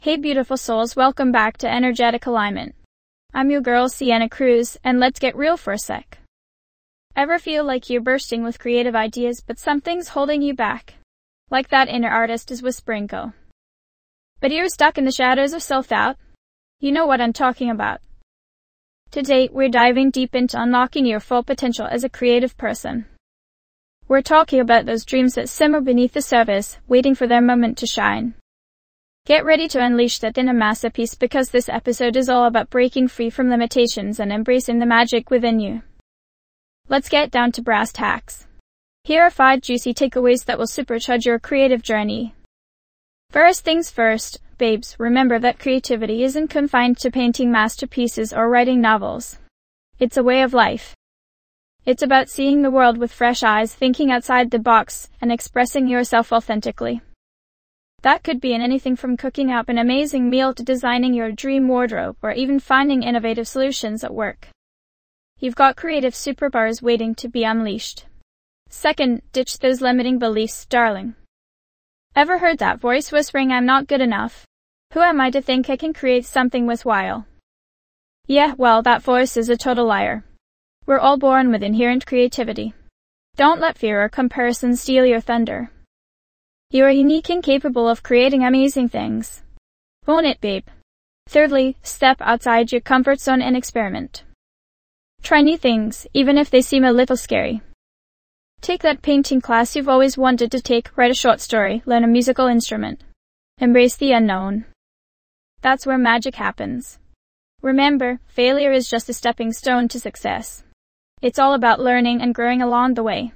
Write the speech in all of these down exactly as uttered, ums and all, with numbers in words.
Hey beautiful souls, welcome back to Energetic Alignment. I'm your girl Sienna Cruz, and let's get real for a sec. Ever feel like you're bursting with creative ideas but something's holding you back? Like that inner artist is whispering go. But you're stuck in the shadows of self-doubt? You know what I'm talking about. Today, we're diving deep into unlocking your full potential as a creative person. We're talking about those dreams that simmer beneath the surface, waiting for their moment to shine. Get ready to unleash that inner masterpiece because this episode is all about breaking free from limitations and embracing the magic within you. Let's get down to brass tacks. Here are five juicy takeaways that will supercharge your creative journey. First things first, babes, remember that creativity isn't confined to painting masterpieces or writing novels. It's a way of life. It's about seeing the world with fresh eyes, thinking outside the box, and expressing yourself authentically. That could be in anything from cooking up an amazing meal to designing your dream wardrobe or even finding innovative solutions at work. You've got creative superpowers waiting to be unleashed. Second, ditch those limiting beliefs, darling. Ever heard that voice whispering, I'm not good enough? Who am I to think I can create something worthwhile? Yeah, well, that voice is a total liar. We're all born with inherent creativity. Don't let fear or comparison steal your thunder. You are unique and capable of creating amazing things. Own it, babe. Thirdly, step outside your comfort zone and experiment. Try new things, even if they seem a little scary. Take that painting class you've always wanted to take, write a short story, learn a musical instrument. Embrace the unknown. That's where magic happens. Remember, failure is just a stepping stone to success. It's all about learning and growing along the way.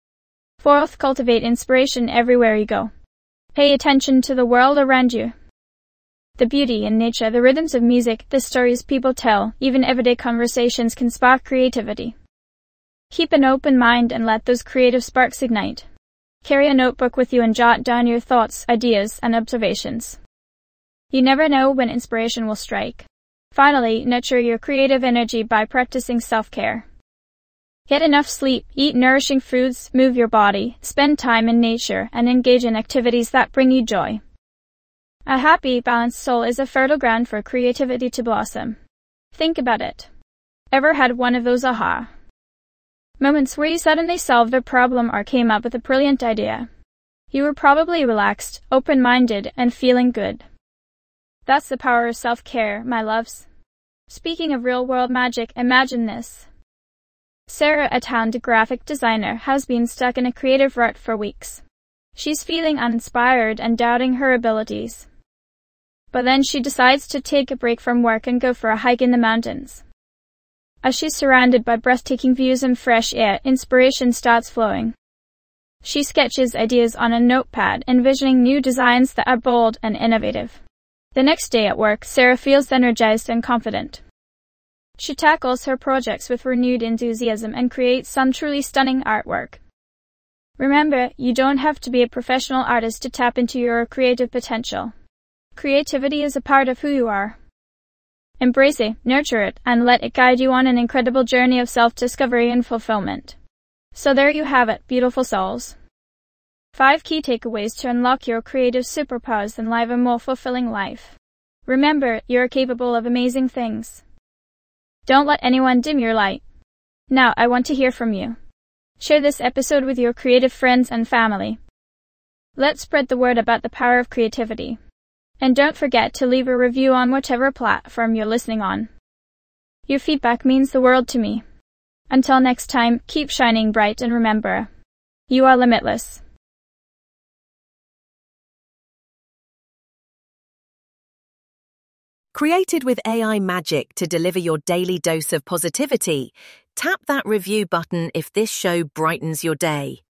Fourth, cultivate inspiration everywhere you go. Pay attention to the world around you. The beauty in nature, the rhythms of music, the stories people tell, even everyday conversations can spark creativity. Keep an open mind and let those creative sparks ignite. Carry a notebook with you and jot down your thoughts, ideas, and observations. You never know when inspiration will strike. Finally, nurture your creative energy by practicing self-care. Get enough sleep, eat nourishing foods, move your body, spend time in nature, and engage in activities that bring you joy. A happy, balanced soul is a fertile ground for creativity to blossom. Think about it. Ever had one of those aha moments where you suddenly solved a problem or came up with a brilliant idea? You were probably relaxed, open-minded, and feeling good. That's the power of self-care, my loves. Speaking of real-world magic, imagine this. Sarah, a talented graphic designer, has been stuck in a creative rut for weeks. She's feeling uninspired and doubting her abilities. But then she decides to take a break from work and go for a hike in the mountains. As she's surrounded by breathtaking views and fresh air, inspiration starts flowing. She sketches ideas on a notepad, envisioning new designs that are bold and innovative. The next day at work, Sarah feels energized and confident. She tackles her projects with renewed enthusiasm and creates some truly stunning artwork. Remember, you don't have to be a professional artist to tap into your creative potential. Creativity is a part of who you are. Embrace it, nurture it, and let it guide you on an incredible journey of self-discovery and fulfillment. So there you have it, beautiful souls. Five key takeaways to unlock your creative superpowers and live a more fulfilling life. Remember, you're capable of amazing things. Don't let anyone dim your light. Now, I want to hear from you. Share this episode with your creative friends and family. Let's spread the word about the power of creativity. And don't forget to leave a review on whatever platform you're listening on. Your feedback means the world to me. Until next time, keep shining bright and remember, you are limitless. Created with A I magic to deliver your daily dose of positivity, tap that review button if this show brightens your day.